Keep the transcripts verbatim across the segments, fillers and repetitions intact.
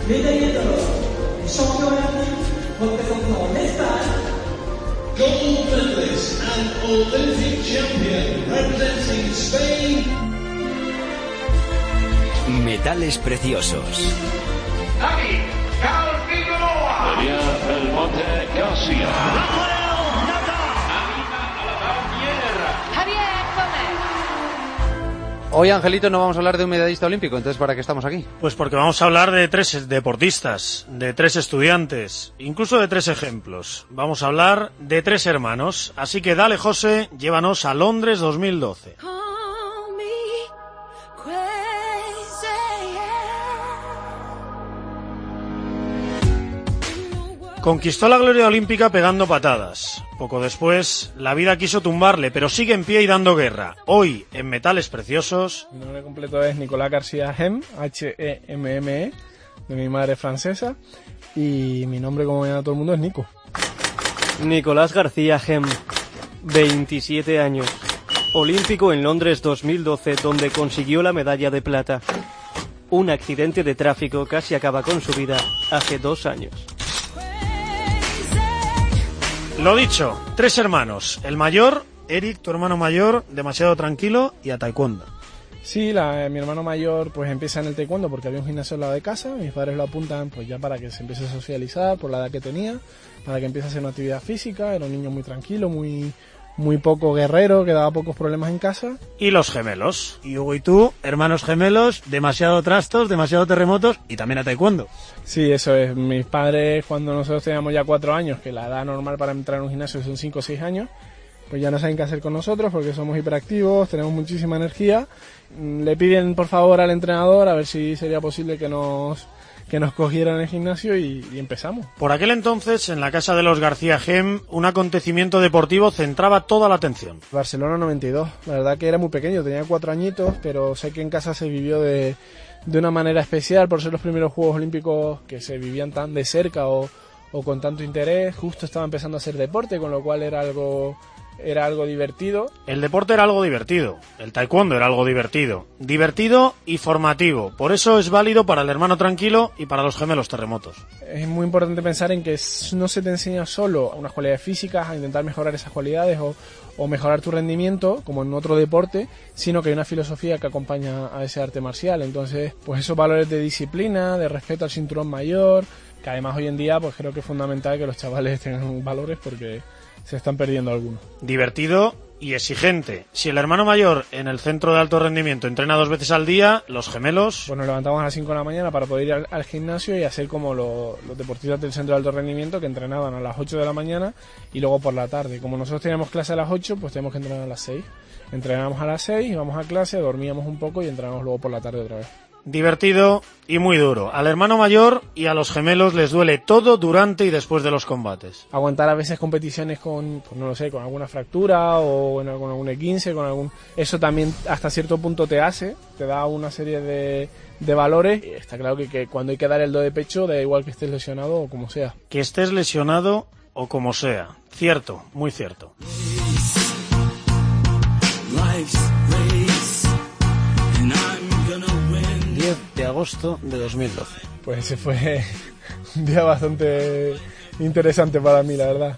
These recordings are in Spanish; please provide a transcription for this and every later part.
Gold medalist and Olympic champion representing Spain. Metales preciosos. Aquí, Carl Figueroa. María Belmonte García. Rafael Nadal. Javier Gómez. Hoy, Angelito, no vamos a hablar de un medallista olímpico, entonces ¿para qué estamos aquí? Pues porque vamos a hablar de tres deportistas, de tres estudiantes, incluso de tres ejemplos. Vamos a hablar de tres hermanos, así que dale, José, llévanos a Londres dos mil doce. Conquistó la gloria olímpica pegando patadas. Poco después, la vida quiso tumbarle, pero sigue en pie y dando guerra. Hoy, en Metales Preciosos... Mi nombre completo es Nicolás García Hem, H E M M E, de mi madre francesa, y mi nombre, como me llama todo el mundo, es Nico. Nicolás García Hem, veintisiete años, olímpico en Londres dos mil doce, donde consiguió la medalla de plata. Un accidente de tráfico casi acaba con su vida hace dos años. Lo dicho, tres hermanos. El mayor, Eric, tu hermano mayor, demasiado tranquilo y a taekwondo. Sí, la, mi hermano mayor pues empieza en el taekwondo porque había un gimnasio al lado de casa. Mis padres lo apuntan pues ya para que se empiece a socializar por la edad que tenía, para que empiece a hacer una actividad física. Era un niño muy tranquilo, muy, muy poco guerrero, que daba pocos problemas en casa. Y los gemelos. Y Hugo y tú, hermanos gemelos, demasiado trastos, demasiado terremotos y también a taekwondo. Sí, eso es. Mis padres, cuando nosotros teníamos ya cuatro años, que la edad normal para entrar en un gimnasio son cinco o seis años, pues ya no saben qué hacer con nosotros porque somos hiperactivos, tenemos muchísima energía. Le piden por favor al entrenador a ver si sería posible que nos que nos cogieran en el gimnasio y, y empezamos. Por aquel entonces, en la casa de los García Hem, un acontecimiento deportivo centraba toda la atención. Barcelona noventa y dos. La verdad que era muy pequeño, tenía cuatro añitos, pero sé que en casa se vivió de, de una manera especial por ser los primeros Juegos Olímpicos que se vivían tan de cerca o, o con tanto interés. Justo estaba empezando a hacer deporte, con lo cual era algo... Era algo divertido. El deporte era algo divertido, el taekwondo era algo divertido, divertido y formativo, por eso es válido para el hermano tranquilo y para los gemelos terremotos. Es muy importante pensar en que no se te enseña solo unas cualidades físicas, a intentar mejorar esas cualidades o, o mejorar tu rendimiento, como en otro deporte, sino que hay una filosofía que acompaña a ese arte marcial. Entonces, pues esos valores de disciplina, de respeto al cinturón mayor, que además hoy en día pues creo que es fundamental que los chavales tengan valores porque se están perdiendo algunos. Divertido y exigente. Si el hermano mayor en el centro de alto rendimiento entrena dos veces al día, los gemelos... Pues nos levantamos a las cinco de la mañana para poder ir al, al gimnasio y hacer como lo, los deportistas del centro de alto rendimiento que entrenaban a las ocho de la mañana y luego por la tarde. Como nosotros teníamos clase a las ocho, pues tenemos que entrenar a las seis. Entrenábamos a las seis, íbamos a clase, dormíamos un poco y entrenábamos luego por la tarde otra vez. Divertido y muy duro. Al hermano mayor y a los gemelos les duele todo durante y después de los combates. Aguantar a veces competiciones con, pues no lo sé, con alguna fractura o con algún E quince, con algún... Eso también hasta cierto punto te hace, te da una serie de, de valores. Y está claro que, que cuando hay que dar el do de pecho, da igual que estés lesionado o como sea. Que estés lesionado o como sea. Cierto, muy cierto. diez de agosto de dos mil doce. Pues ese fue un día bastante interesante para mí, la verdad.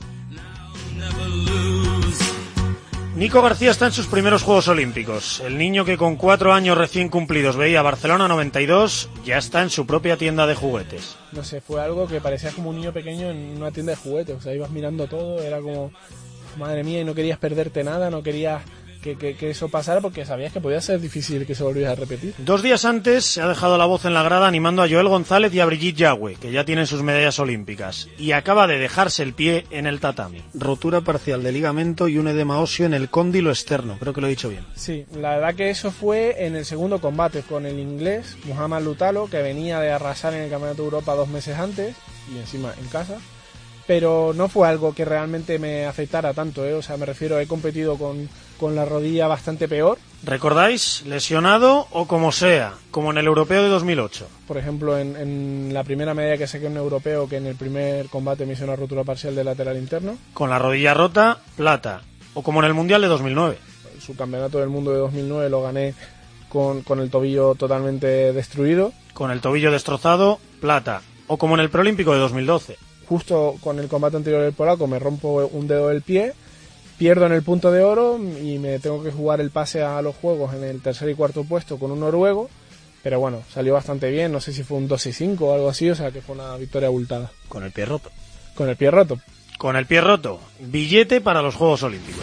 Nico García está en sus primeros Juegos Olímpicos. El niño que con cuatro años recién cumplidos veía Barcelona noventa y dos ya está en su propia tienda de juguetes. No sé, fue algo que parecía como un niño pequeño en una tienda de juguetes. O sea, ibas mirando todo, era como, madre mía, y no querías perderte nada, no querías... Que, que, que eso pasara porque sabías que podía ser difícil que se volviera a repetir. Dos días antes se ha dejado la voz en la grada animando a Joel González y a Brigitte Yagüe, que ya tienen sus medallas olímpicas, y acaba de dejarse el pie en el tatami. Rotura parcial de ligamento y un edema óseo en el cóndilo externo, creo que lo he dicho bien. Sí, la verdad que eso fue en el segundo combate con el inglés Muhammad Lutalo, que venía de arrasar en el Campeonato de Europa dos meses antes y encima en casa. Pero no fue algo que realmente me afectara tanto, ¿eh? O sea, me refiero, he competido con, con la rodilla bastante peor. ¿Recordáis? Lesionado o como sea, como en el europeo de dos mil ocho. Por ejemplo, en, en la primera medalla que saqué en un europeo, que en el primer combate me hizo una rotura parcial del lateral interno. Con la rodilla rota, plata. O como en el mundial de dos mil nueve. El subcampeonato del mundo de dos mil nueve lo gané con, con el tobillo totalmente destruido. Con el tobillo destrozado, plata, o como en el preolímpico de dos mil doce. Justo con el combate anterior del polaco me rompo un dedo del pie, pierdo en el punto de oro y me tengo que jugar el pase a los Juegos en el tercer y cuarto puesto con un noruego, pero bueno, salió bastante bien, no sé si fue un dos seis cinco o algo así, o sea que fue una victoria abultada. Con el pie roto. Con el pie roto. Con el pie roto, billete para los Juegos Olímpicos.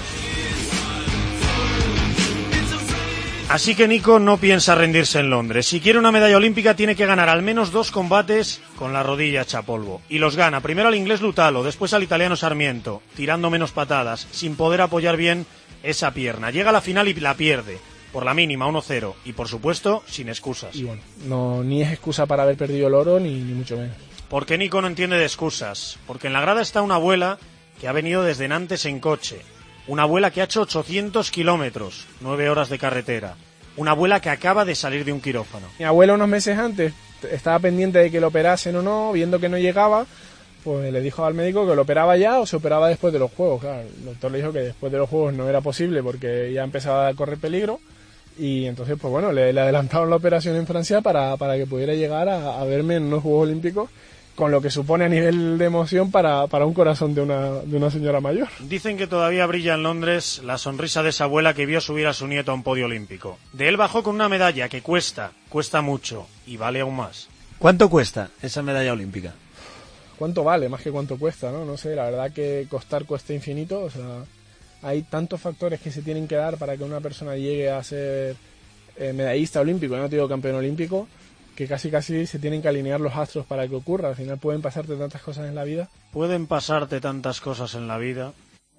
Así que Nico no piensa rendirse en Londres. Si quiere una medalla olímpica tiene que ganar al menos dos combates con la rodilla hecha polvo. Y los gana, primero al inglés Lutalo, después al italiano Sarmiento, tirando menos patadas, sin poder apoyar bien esa pierna. Llega a la final y la pierde, por la mínima, uno cero. Y por supuesto, sin excusas. Y bueno, no, ni es excusa para haber perdido el oro, ni, ni mucho menos. Porque Nico no entiende de excusas. Porque en la grada está una abuela que ha venido desde Nantes en coche. Una abuela que ha hecho ochocientos kilómetros, nueve horas de carretera. Una abuela que acaba de salir de un quirófano. Mi abuela unos meses antes estaba pendiente de que lo operasen o no, viendo que no llegaba, pues le dijo al médico que lo operaba ya o se operaba después de los Juegos. Claro, el doctor le dijo que después de los Juegos no era posible porque ya empezaba a correr peligro y entonces pues bueno, le, le adelantaron la operación en Francia para, para que pudiera llegar a, a verme en los Juegos Olímpicos, con lo que supone a nivel de emoción para, para un corazón de una, de una señora mayor. Dicen que todavía brilla en Londres la sonrisa de esa abuela que vio subir a su nieto a un podio olímpico. De él bajó con una medalla que cuesta, cuesta mucho y vale aún más. ¿Cuánto cuesta esa medalla olímpica? ¿Cuánto vale? Más que cuánto cuesta, ¿no? No sé, la verdad que costar cuesta infinito, o sea, hay tantos factores que se tienen que dar para que una persona llegue a ser eh, medallista olímpico, no te digo campeón olímpico, que casi casi se tienen que alinear los astros para que ocurra. Al final pueden pasarte tantas cosas en la vida. Pueden pasarte tantas cosas en la vida.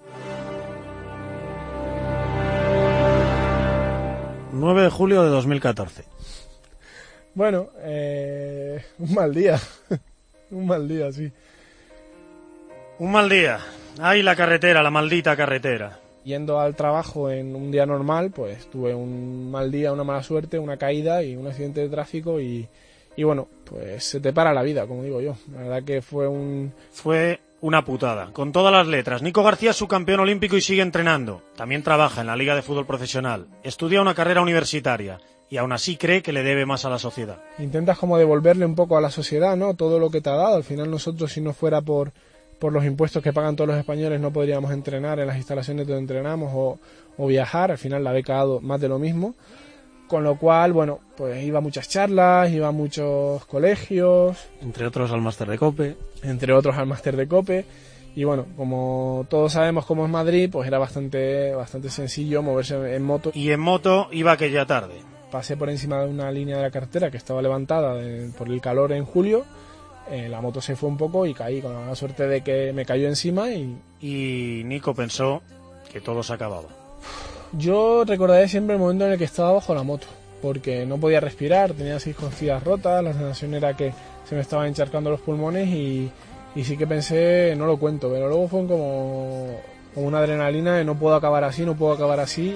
nueve de julio de dos mil catorce. Bueno, eh, un mal día. un mal día, sí. Un mal día. Ay, la carretera, la maldita carretera. Yendo al trabajo en un día normal, pues tuve un mal día, una mala suerte, una caída y un accidente de tráfico y, y bueno, pues se te para la vida, como digo yo. La verdad que fue un... Fue una putada, con todas las letras. Nico García es subcampeón olímpico y sigue entrenando. También trabaja en la Liga de Fútbol Profesional. Estudia una carrera universitaria y aún así cree que le debe más a la sociedad. Intentas como devolverle un poco a la sociedad, ¿no? Todo lo que te ha dado. Al final nosotros, si no fuera por... por los impuestos que pagan todos los españoles, no podríamos entrenar en las instalaciones donde entrenamos o, o viajar. Al final la beca ha dado más de lo mismo, con lo cual, bueno, pues iba a muchas charlas, iba a muchos colegios, entre otros al máster de COPE, entre otros al máster de COPE, y bueno, como todos sabemos cómo es Madrid, pues era bastante bastante sencillo moverse en moto. Y en moto iba aquella tarde. Pasé por encima de una línea de la carretera que estaba levantada de, por el calor en julio. Eh, la moto se fue un poco y caí, con la suerte de que me cayó encima y... Y Nico pensó que todo se acababa. Yo recordaré siempre el momento en el que estaba bajo la moto, porque no podía respirar, tenía seis costillas rotas, la sensación era que se me estaban encharcando los pulmones y, y sí que pensé, no lo cuento, pero luego fue como, como una adrenalina de no puedo acabar así, no puedo acabar así.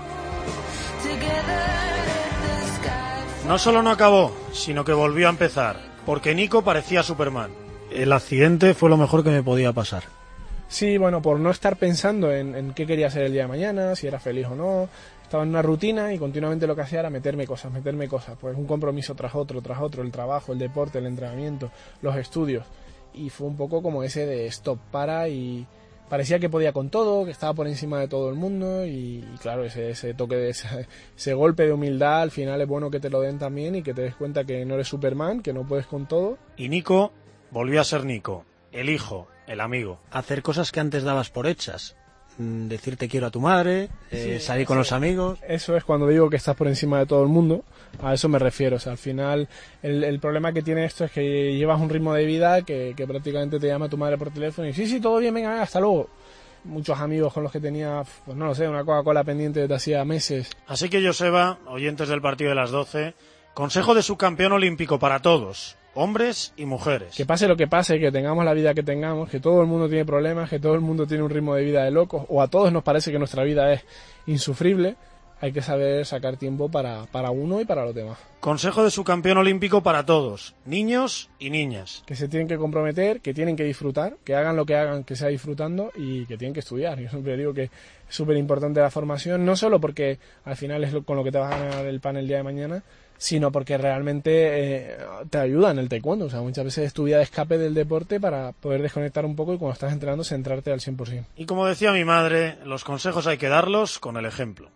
No solo no acabó, sino que volvió a empezar. Porque Nico parecía Superman. El accidente fue lo mejor que me podía pasar. Sí, bueno, por no estar pensando en, en qué quería hacer el día de mañana, si era feliz o no. Estaba en una rutina y continuamente lo que hacía era meterme cosas, meterme cosas. Pues un compromiso tras otro, tras otro, el trabajo, el deporte, el entrenamiento, los estudios. Y fue un poco como ese de stop, para, y parecía que podía con todo, que estaba por encima de todo el mundo y, y claro, ese, ese toque, de ese, ese golpe de humildad al final es bueno que te lo den también y que te des cuenta que no eres Superman, que no puedes con todo. Y Nico volvió a ser Nico, el hijo, el amigo. Hacer cosas que antes dabas por hechas. Decir te quiero a tu madre, eh, sí, salir con los amigos. Eso es cuando digo que estás por encima de todo el mundo, a eso me refiero. O sea, al final el, el problema que tiene esto es que llevas un ritmo de vida que, que prácticamente te llama tu madre por teléfono y sí, sí, todo bien, venga, venga, hasta luego. Muchos amigos con los que tenía, pues no lo sé, una Coca-Cola pendiente desde hacía meses. Así que Joseba, oyentes del partido de las doce, consejo de subcampeón olímpico para todos, hombres y mujeres. Que pase lo que pase, que tengamos la vida que tengamos, que todo el mundo tiene problemas, que todo el mundo tiene un ritmo de vida de locos, o a todos nos parece que nuestra vida es insufrible, hay que saber sacar tiempo para, para uno y para los demás. Consejo de su campeón olímpico para todos, niños y niñas. Que se tienen que comprometer, que tienen que disfrutar, que hagan lo que hagan, que sea disfrutando y que tienen que estudiar. Yo siempre digo que es súper importante la formación, no solo porque al final es lo, con lo que te vas a ganar el pan el día de mañana, sino porque realmente eh, te ayuda en el taekwondo. O sea, muchas veces es tu vía de escape del deporte para poder desconectar un poco y cuando estás entrenando centrarte al cien por ciento. Y como decía mi madre, los consejos hay que darlos con el ejemplo.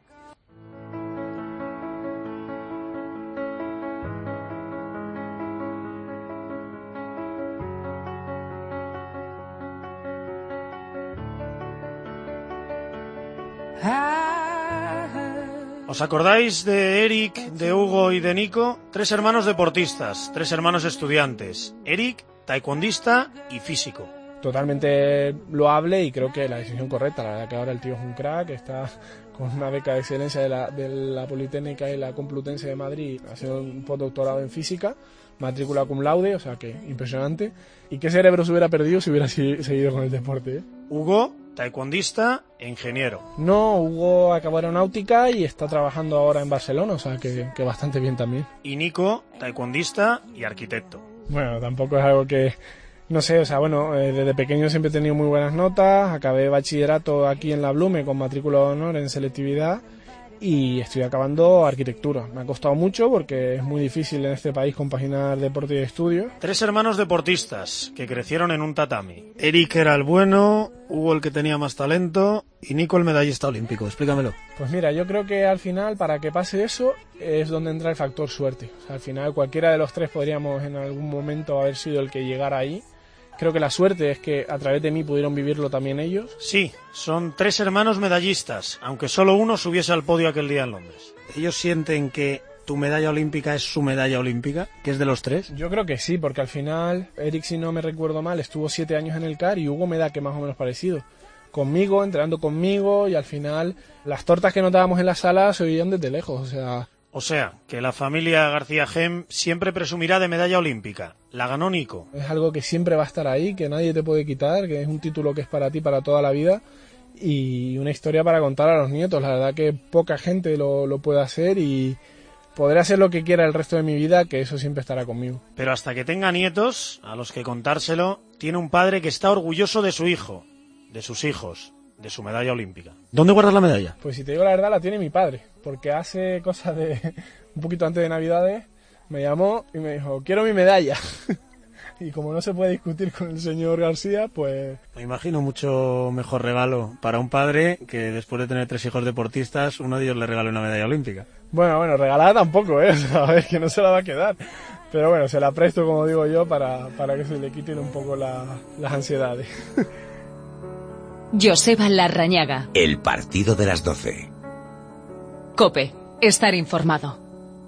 ¿Os acordáis de Eric, de Hugo y de Nico? Tres hermanos deportistas, tres hermanos estudiantes. Eric, taekwondista y físico. Totalmente loable y creo que la decisión correcta. La verdad que ahora el tío es un crack, está con una beca de excelencia de la, de la Politécnica y la Complutense de Madrid. Ha sido un postdoctorado en física, matrícula cum laude, o sea que impresionante. ¿Y qué cerebro se hubiera perdido si hubiera seguido con el deporte? ¿eh? Hugo, taekwondista e ingeniero. No, Hugo acabó aeronáutica y está trabajando ahora en Barcelona, o sea que, que bastante bien también. Y Nico, taekwondista y arquitecto. Bueno, tampoco es algo que... No sé, o sea, bueno, eh, desde pequeño siempre he tenido muy buenas notas, acabé bachillerato aquí en la Blume con matrícula de honor en selectividad y estoy acabando arquitectura. Me ha costado mucho porque es muy difícil en este país compaginar deporte y estudio. Tres hermanos deportistas que crecieron en un tatami. Eric era el bueno, Hugo el que tenía más talento y Nico el medallista olímpico. Explícamelo. Pues mira, yo creo que al final para que pase eso es donde entra el factor suerte. O sea, al final cualquiera de los tres podríamos en algún momento haber sido el que llegara ahí. Creo que la suerte es que a través de mí pudieron vivirlo también ellos. Sí, son tres hermanos medallistas, aunque solo uno subiese al podio aquel día en Londres. ¿Ellos sienten que tu medalla olímpica es su medalla olímpica, que es de los tres? Yo creo que sí, porque al final Eric, si no me recuerdo mal, estuvo siete años en el C A R y Hugo me da que más o menos parecido. Conmigo, entrenando conmigo y al final las tortas que nos dábamos en la sala se oían desde lejos, o sea... O sea, que la familia García Gem siempre presumirá de medalla olímpica. La ganó Nico. Es algo que siempre va a estar ahí, que nadie te puede quitar, que es un título que es para ti, para toda la vida y una historia para contar a los nietos. La verdad que poca gente lo, lo puede hacer y podré hacer lo que quiera el resto de mi vida, que eso siempre estará conmigo. Pero hasta que tenga nietos, a los que contárselo, tiene un padre que está orgulloso de su hijo, de sus hijos, de su medalla olímpica. ¿Dónde guardas la medalla? Pues si te digo la verdad, la tiene mi padre, porque hace cosas de un poquito antes de Navidades me llamó y me dijo, quiero mi medalla. Y como no se puede discutir con el señor García, pues... Me imagino mucho mejor regalo para un padre que después de tener tres hijos deportistas, uno de ellos le regale una medalla olímpica. Bueno, bueno, regalada tampoco, ¿eh? A ver, que no se la va a quedar. Pero bueno, se la presto, como digo yo, para, para que se le quiten un poco la, las ansiedades. Joseba Larrañaga. El partido de las doce. COPE. Estar informado.